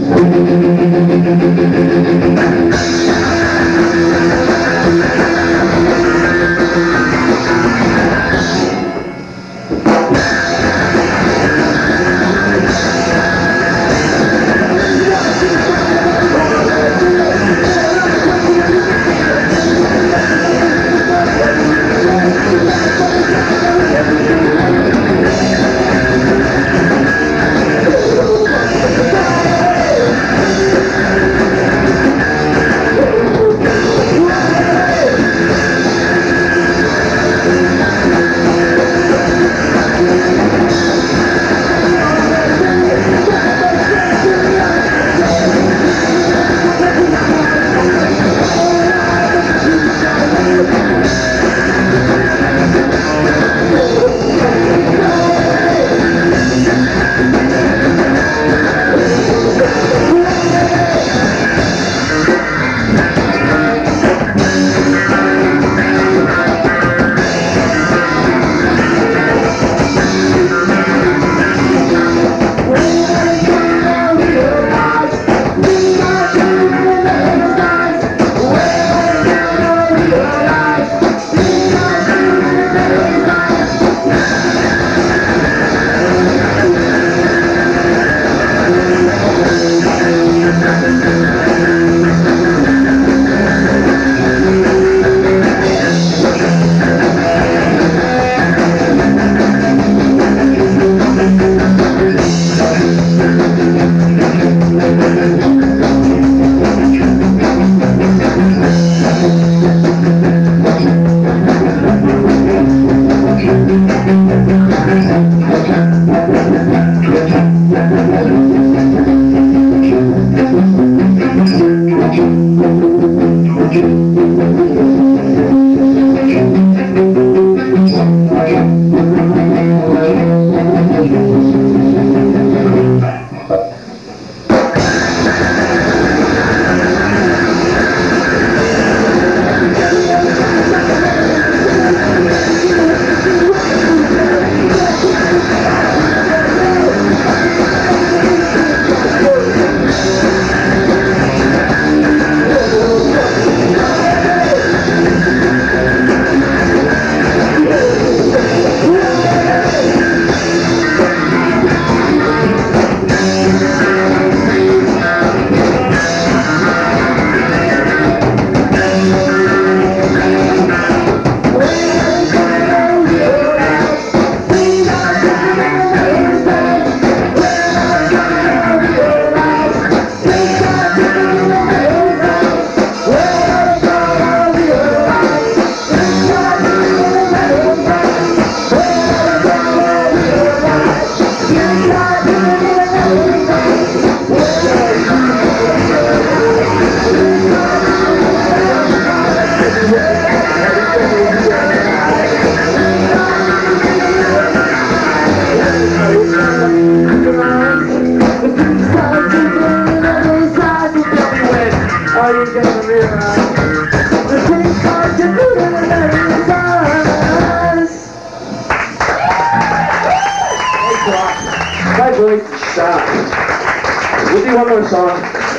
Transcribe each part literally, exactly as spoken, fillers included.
We'll do one more song.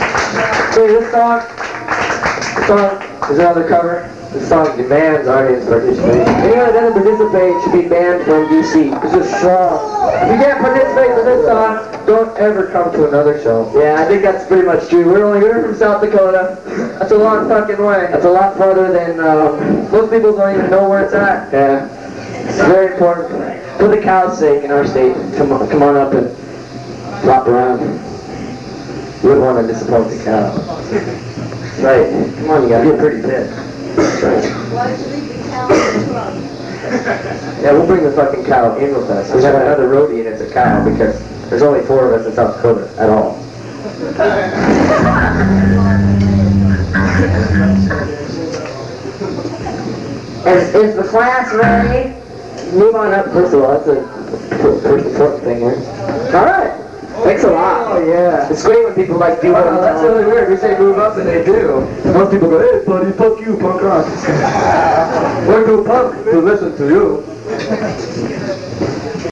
So this song, this song is another cover. This song demands audience participation. Anyone that doesn't participate should be banned from D C. It's a song. If you can't participate in this song, don't ever come to another show. Yeah, I think that's pretty much true. We're only we're from South Dakota. That's a long fucking way. That's a lot farther than um, most people don't even know where it's at. Yeah, it's very important. For the cow's sake in our state, come on, come on up and flop around. You wouldn't want to disappoint the cow. That's right. Come on, you guys. You're pretty fit. That's right. Why did you leave the cow in the trunk? Yeah, we'll bring the fucking cow in with us. We have another roadie and it's a cow because there's only four of us in South Dakota at all. is, is the class ready? Move on up, first of all. That's a first important thing here. All right. Thanks a lot. Oh, yeah. It's great when people like do what I'm That's really weird. We say move up and they do. Most people go, hey buddy, fuck you, punk rock. We're too punk to listen to you.